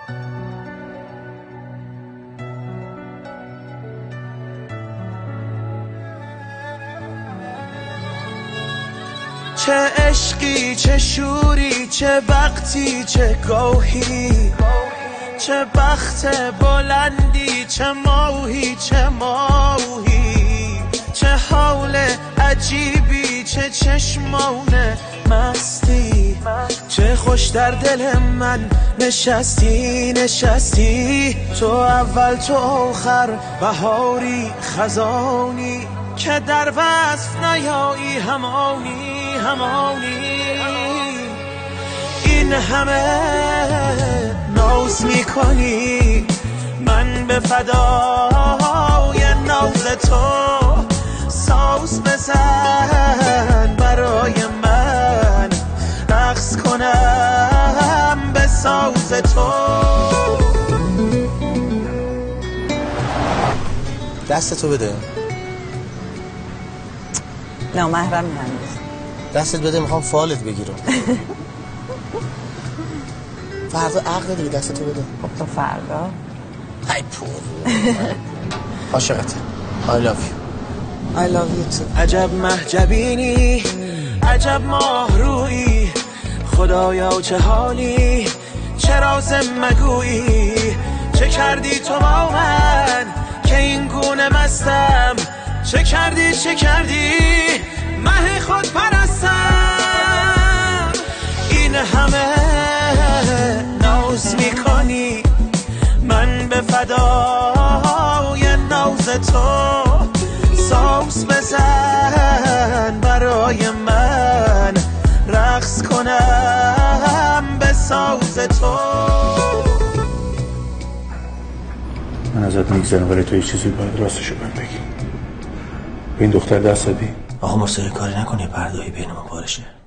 چه عشقی، چه شوری، چه وقتی، چه گوهی، چه بخت بلندی، چه ماهی، چه ماهی، چه حال عجیبی، چه چشمان مستی، چه خوش در دل من نشستی نشستی. تو اول تو آخر، بهاری خزانی که در وصف نیایی همانی همانی. این همه ناز میکنی، من به فدای ناز تو. ساز بزن برای من، رقص کنم به ساز تو. دستتو بده. نه محرم هنوز. دستت بده، میخوام فالت بگیرم. فردا عقل دیگه، دستتو بده. خب تو فردا. ای پور. عاشقته. I love you. I love you too. عجب محجبینی، عجب ماه رویی، خدایا چه حالی، چه راز مگویی. چه کردی تو با من که این گونه مستم، چه کردی چه کردی مه خود پرستم. این همه ناز میکنی، من به فدای ناز تو. ساز بزن برای من، رقص کنم به ساز تو. من ازت میگذرم، ولی تو یه چیزی باید راستشو بهم بگی. به این دختر دست دادی؟ آقا مرسل کاری نکنی، پرده‌ای بین ما بارشه.